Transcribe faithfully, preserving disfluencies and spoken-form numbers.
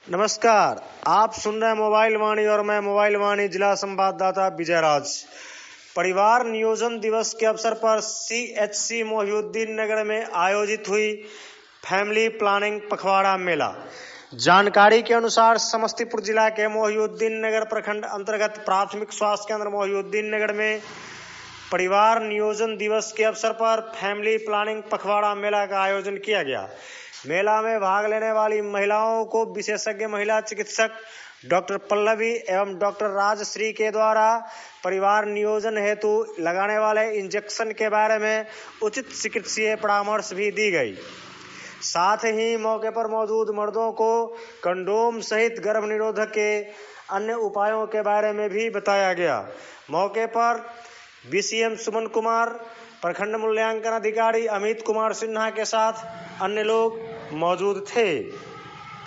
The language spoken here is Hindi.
नमस्कार, आप सुन रहे हैं मोबाइल वाणी और मैं मोबाइल वाणी जिला संवाददाता विजय राज। परिवार नियोजन दिवस के अवसर पर सीएचसी मोहिउद्दीन नगर में आयोजित हुई फैमिली प्लानिंग पखवाड़ा मेला। जानकारी के अनुसार समस्तीपुर जिला के मोहिउद्दीन नगर प्रखंड अंतर्गत प्राथमिक स्वास्थ्य केंद्र मोहिउद्दीन नगर में परिवार नियोजन दिवस के अवसर पर फैमिली प्लानिंग पखवाड़ा मेला का आयोजन किया गया। मेला में भाग लेने वाली महिलाओं को विशेषज्ञ महिला चिकित्सक डॉक्टर पल्लवी एवं डॉक्टर राजश्री के द्वारा परिवार नियोजन हेतु लगाने वाले इंजेक्शन के बारे में उचित चिकित्सीय परामर्श भी दी गई। साथ ही मौके पर मौजूद मर्दों को कंडोम सहित गर्भ निरोधक के अन्य उपायों के बारे में भी बताया गया। मौके पर बीसीएम सुमन कुमार, प्रखंड मूल्यांकन अधिकारी अमित कुमार सिन्हा के साथ अन्य लोग मौजूद थे।